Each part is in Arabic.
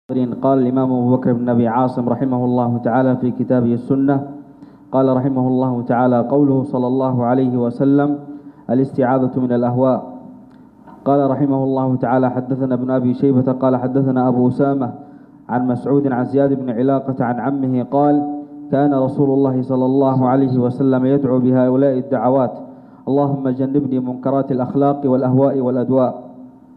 قال الإمام أبو بكر بن أبي عاصم رحمه الله تعالى في كتابه السنة، قال رحمه الله تعالى: قوله صلى الله عليه وسلم: الاستعاذة من الأهواء. قال رحمه الله تعالى: حدثنا ابن أبي شيبة قال حدثنا أبو أسامة عن مسعود عن زياد بن علاقة عن عمه قال: كان رسول الله صلى الله عليه وسلم يدعو بهؤلاء الدعوات: اللهم جنبني منكرات الأخلاق والأهواء والأدواء.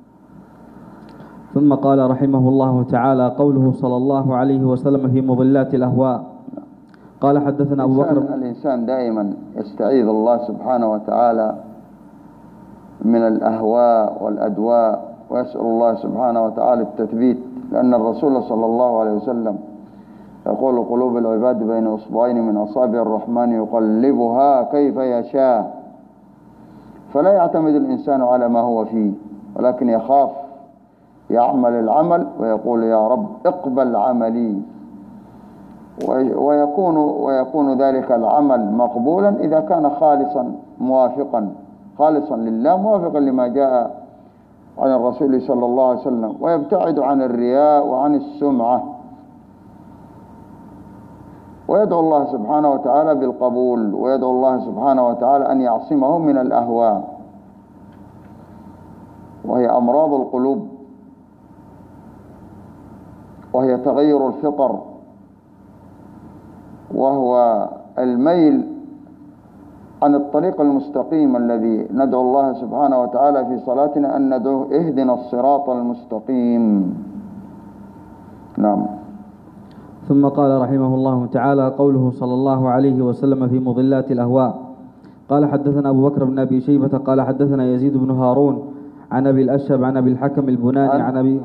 ثم قال رحمه الله تعالى: قوله صلى الله عليه وسلم في مضلات الأهواء. قال حدثنا أبو بكر. الإنسان دائما يستعيذ الله سبحانه وتعالى من الأهواء والأدواء، ويسأل الله سبحانه وتعالى التثبيت، لأن الرسول صلى الله عليه وسلم يقول: قلوب العباد بين أصبعين من أصابع الرحمن يقلبها كيف يشاء. فلا يعتمد الإنسان على ما هو فيه، ولكن يخاف يعمل العمل ويقول: يا رب اقبل عملي، ويكون ذلك العمل مقبولا إذا كان خالصا موافقا خالصا لله، موافقا لما جاء عن الرسول صلى الله عليه وسلم، ويبتعد عن الرياء وعن السمعة، ويدعو الله سبحانه وتعالى بالقبول، ويدعو الله سبحانه وتعالى أن يعصمه من الأهواء، وهي أمراض القلوب، وهي تغير الفطر، وهو الميل عن الطريق المستقيم الذي ندعو الله سبحانه وتعالى في صلاتنا أن ندعوه: اهدنا الصراط المستقيم. نعم. ثم قال رحمه الله تعالى: قوله صلى الله عليه وسلم في مضلات الأهواء. قال حدثنا أبو بكر بن أبي شيبة قال حدثنا يزيد بن هارون عن أبي الأشهب عن أبي الحكم البناني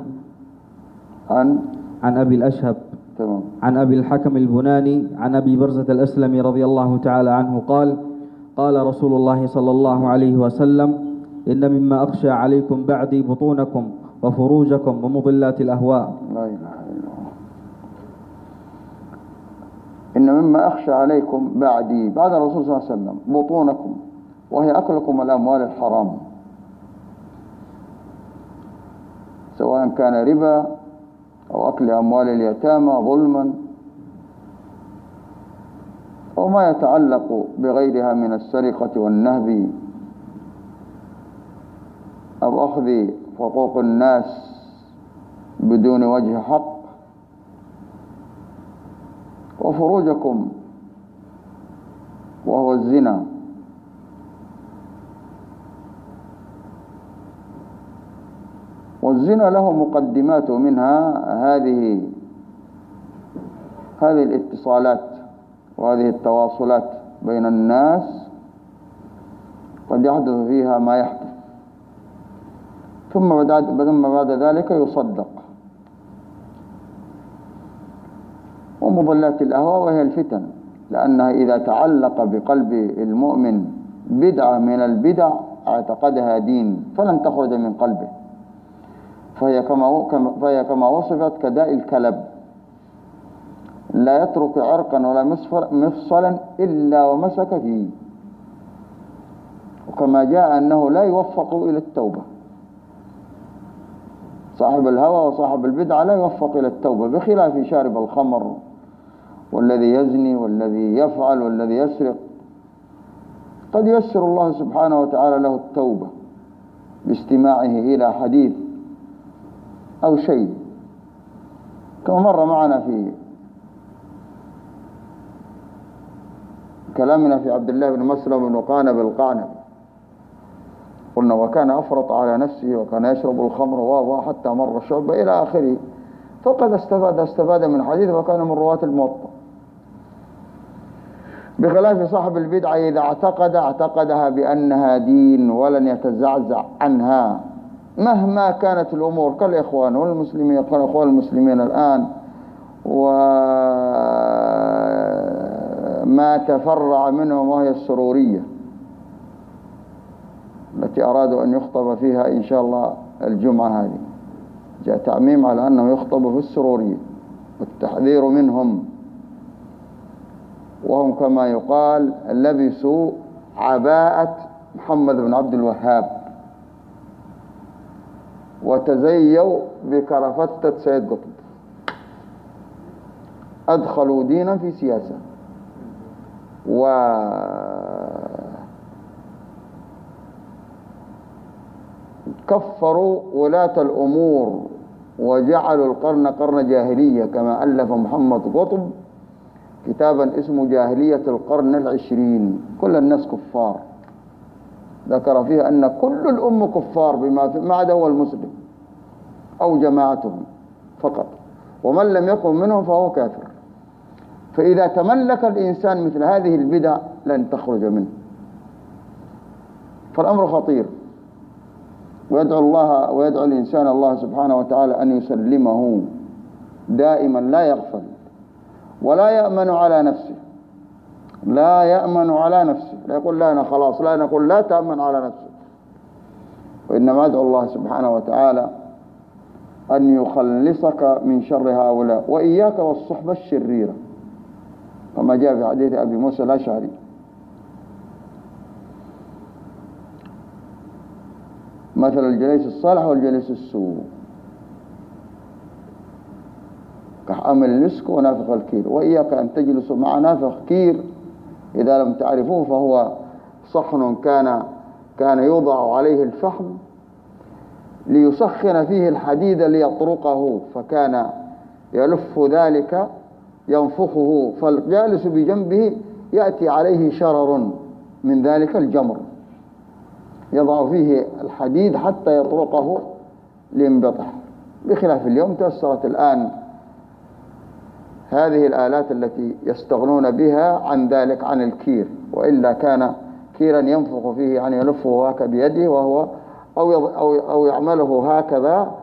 عن أبي الأشهب عن أبي الحكم البناني عن أبي برزة الأسلمي رضي الله تعالى عنه قال: قال رسول الله صلى الله عليه وسلم: إن مما أخشى عليكم بعدي بطونكم وفروجكم ومضلات الأهواء. لا إله إلا الله. إن مما أخشى عليكم بعدي، بعد الرسول صلى الله عليه وسلم، بطونكم، وهي أكلكم الأموال الحرام، سواء كان ربا أو أكل أموال اليتامى ظلما، وما يتعلق بغيرها من السرقة والنهب أو أخذ حقوق الناس بدون وجه حق، وفروجكم وهو الزنا، والزنا له مقدمات، منها هذه الاتصالات وهذه التواصلات بين الناس، قد يحدث فيها ما يحدث، ثم بعد ذلك يصدق. ومضلات الأهواء وهي الفتن، لأنها إذا تعلق بقلب المؤمن بدعة من البدع اعتقدها دين فلن تخرج من قلبه، فهي كما وصفت كداء الكلب، لا يترك عرقا ولا مفصلا إلا ومسك فيه، وكما جاء أنه لا يوفق إلى التوبة. صاحب الهوى وصاحب البدعة لا يوفق إلى التوبة، بخلاف شارب الخمر والذي يزني والذي يفعل والذي يسرق، قد ييسر الله سبحانه وتعالى له التوبة باستماعه إلى حديث أو شيء، كما مر معنا في كلامنا في عبد الله بن مسلم بن قعنب القعنبي، قلنا: وكان أفرط على نفسه وكان يشرب الخمر حتى مر شعبة إلى آخره، فقد استفاد من حديث وكان من رواة الموطأ. بخلاف صاحب البدعة إذا اعتقدها بأنها دين ولن يتزعزع عنها مهما كانت الأمور، كالإخوان والمسلمين، كالإخوان المسلمين الآن وما تفرع منهم، وهي السرورية التي أرادوا أن يخطب فيها إن شاء الله الجمعة هذه. جاء تعميم على أنه يخطب في السرورية والتحذير منهم، وهم كما يقال لبسوا عباءة محمد بن عبد الوهاب وتزيوا بكرفتة سيد قطب. أدخلوا دينا في سياسة، وكفروا ولاة الأمور وجعلوا القرن قرن جاهلية، كما ألف محمد قطب كتابا اسمه جاهلية القرن العشرين. كل الناس كفار، ذكر فيها أن كل الأمة كفار ما عدا هو المسلم أو جماعتهم فقط، ومن لم يكن منهم فهو كافر. فإذا تملك الإنسان مثل هذه البدع لن تخرج منه، فالأمر خطير. ويدعو الإنسان الله سبحانه وتعالى أن يسلمه دائما، لا يغفل ولا يأمن على نفسه، لا يأمن على نفسه، لا يقول لا أنا خلاص، لا نقول لا تأمن على نفسك، وإنما أدعو الله سبحانه وتعالى أن يخلصك من شر هؤلاء، وإياك والصحبة الشريرة، كما جاء في حديث أبي موسى الأشعري: مثل الجليس الصالح والجليس السوء كحامل المسك ونافخ الكير. وإياك أن تجلسوا مع نافخ كير، إذا لم تعرفوه فهو صحن كان يوضع عليه الفحم ليسخن فيه الحديد ليطرقه، فكان يلف ذلك ينفخه، فالجالس بجنبه يأتي عليه شرر من ذلك الجمر يضع فيه الحديد حتى يطرقه لينبطح. بخلاف اليوم تأثرت الآن هذه الآلات التي يستغنون بها عن ذلك، عن الكير، وإلا كان كيرا ينفخ فيه، يعني يلفه هكذا بيده وهو أو يعمله هكذا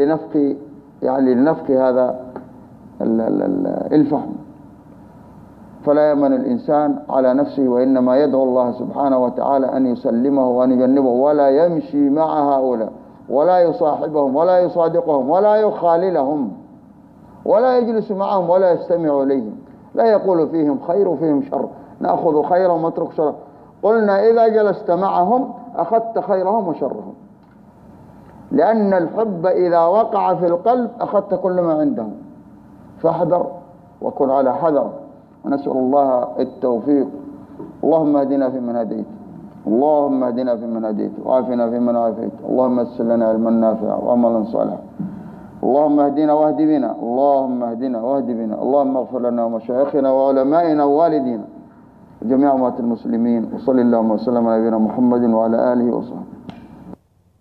لنفخ هذا الفحم. فلا يأمن الإنسان على نفسه، وإنما يدعو الله سبحانه وتعالى أن يسلمه وأن يجنبه، ولا يمشي مع هؤلاء، ولا يصاحبهم، ولا يصادقهم، ولا يخاللهم، ولا يجلس معهم، ولا يستمع إليهم، لا يقول فيهم خير وفيهم شر، نأخذ خيرهم ونترك شرهم. قلنا إذا جلست معهم أخذت خيرهم وشرهم، لأن الحب إذا وقع في القلب أخذت كل ما عندهم، فاحذر وكن على حذر. ونسأل الله التوفيق. اللهم اهدنا فيمن هديت، اللهم اهدنا فيمن هديت، وعافنا فيمن عافيت، اللهم يسر لنا علما نافعا وعملا صالحا، اللهم اهدنا واهد بنا، اللهم اهدنا واهد بنا، اللهم اغفر لنا ومشايخنا وعلمائنا ووالدينا وجميع أموات المسلمين، وصلى اللهم وسلم على نبينا محمد وعلى آله وصحبه.